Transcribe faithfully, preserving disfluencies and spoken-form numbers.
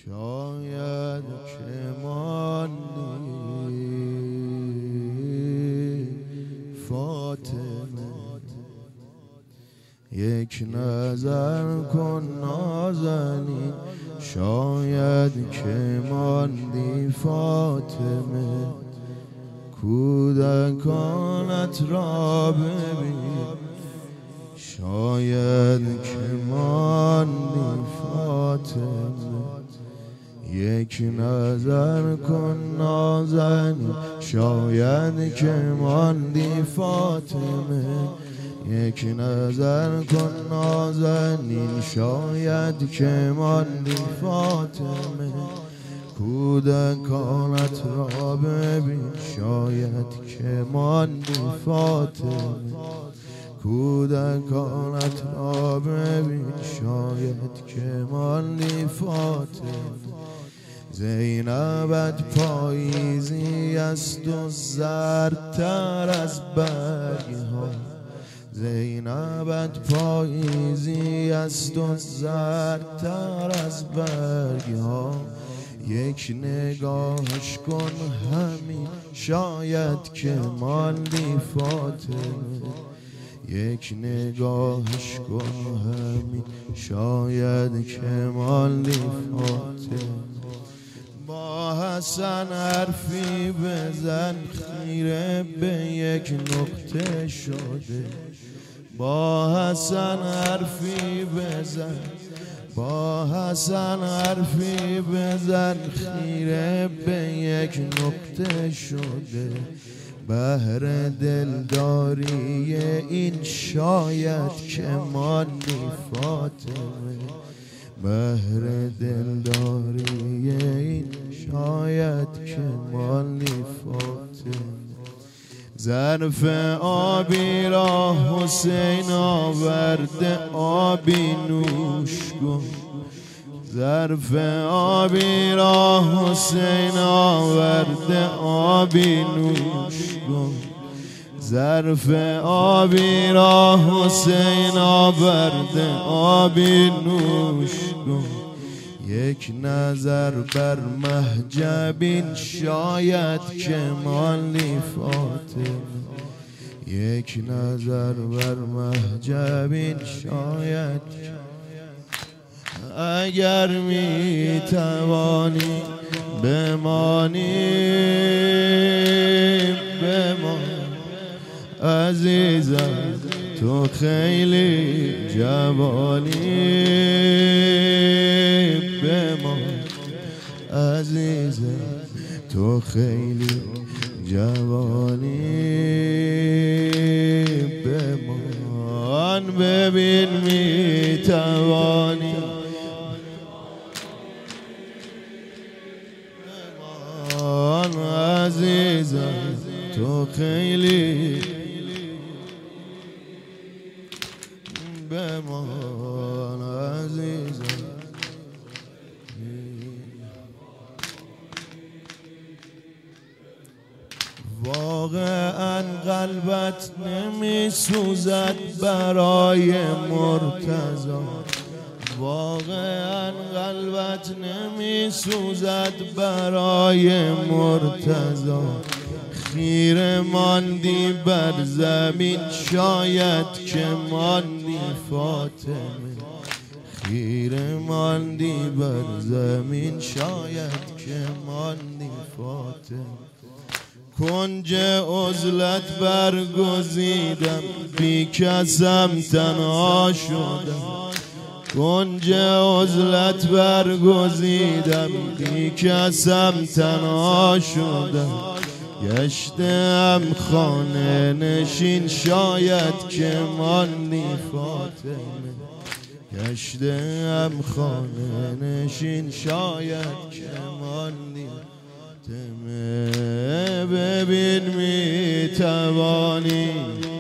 شاید که ماندی فاطمه، یک نظر کن نازنین. شاید که ماندی فاطمه، کودکانت را ببین. شاید که ماندی فاطمه، یک نظر کن نازنین. شاید که ماندی فاطمه، یک نظر کن نازنین. شاید که ماندی فاطمه، کودکانت را ببین. شاید که ماندی فاطمه، کودکانت را ببین. شاید که ماندی فاطمه. زینبت پاییزی است و زردتر از برگ ها. زینبت پاییزی است و زردتر از برگ ها. یک نگاهش کن همین، شاید که ماندی فاطمه. یک نگاهش کن همین، شاید که ماندی فاطمه. با حسن حرفی بزن، خیره به یک نقطه شده. با حسن حرفی بزن، با حسن حرفی بزن، خیره به یک نقطه شده. بهر دلداری این شاید که ماندی فاطمه. بهر دلداری این شاید که ماندی فاطمه. ظرف آبی را حسین آورده، آبی نوش کن. ظرف آبی را حسین آورده، آبی نوش کن. ظرف آبی را حسین آورده، آبی نوش کن. یک نظر بر محجبین، شاید که ماندی فاطمه. یک نظر بر محجبین، شاید اگر می توانی بمانی. بمان عزیزم، تو خیلی جوانی. بمان عزیزم، تو خیلی جوانی. بمان ببین می توانی. بمان عزیزم، تو خیلی. بمان عزیزم. واقعا قلبت نمی سوزد برای مرتضی. واقعا قلبت نمی سوزد برای مرتضی. خیره ماندی بر زمین، شاید که ماندی فاطمه. خیره ماندی بر زمین، شاید که ماندی فاطمه. کنج عزلت برگزیدم، بی کسم تنها شدم. کنج عزلت برگزیدم، بی کسم تنها شدم. گشتم خانه نشین، شاید که ماندی فاطمه. گشتم خانه نشین، شاید که ماندی فاطمه. ببین می توانی